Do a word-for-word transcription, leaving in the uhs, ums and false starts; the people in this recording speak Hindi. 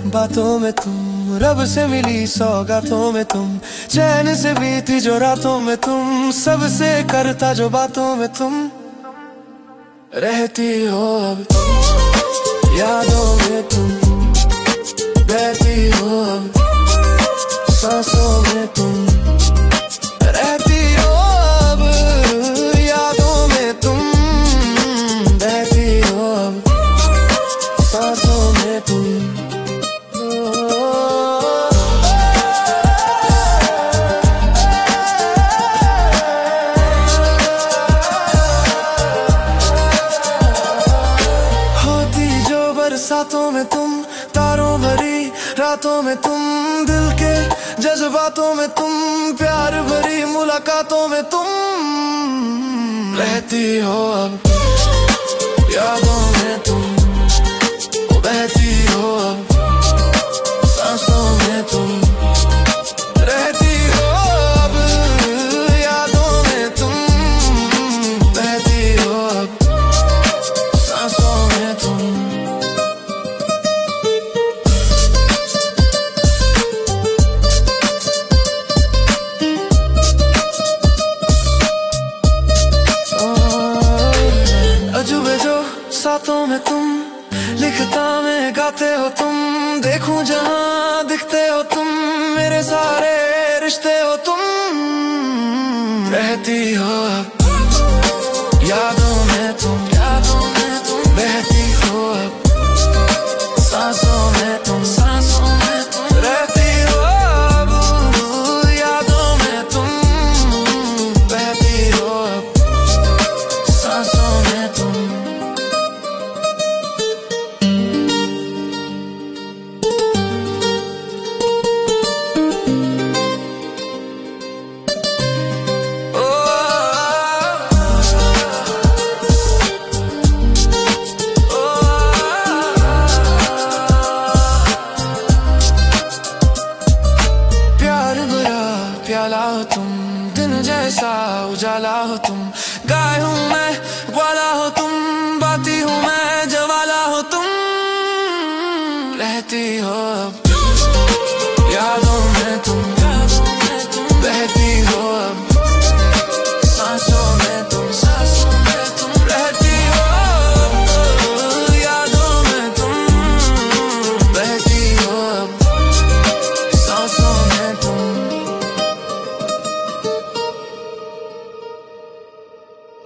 बातों में तुम, रब से मिली सौगातों में तुम, चैन से बीती जो रातों में तुम, सबसे करता जो बातों में तुम रहती हो अब यादों में तुम, बहती हो अब सांसों में तुम रहती हो अब यादों में तुम, बहती हो अब सांसों में तुम। बरसातों में तुम, तारों भरी रातों में तुम, दिल के जज्बातों में तुम, प्यार भरी मुलाकातों में तुम रहती हो अब यादों में तुम, बहती हो अब सांसों में तुम रहती हो अब यादों में तुम, बहती हो अब सांसों में तुम। अजूबे जो सातों में तुम, लिखता में गाते हो तुम, देखूं जहां दिखते हो तुम, मेरे सारे रिश्ते हो तुम रहती हो अब यादों में तुम, यादों में तुम बहती हो अब सांसों में तुम, सांसों में तुम रहती हो अब यादों में तुम, बहती हो अब सांसों में तुम। प्याला हो तुम, दिन जैसा उजाला हो तुम, गाय हूँ मैं ग्वाला हो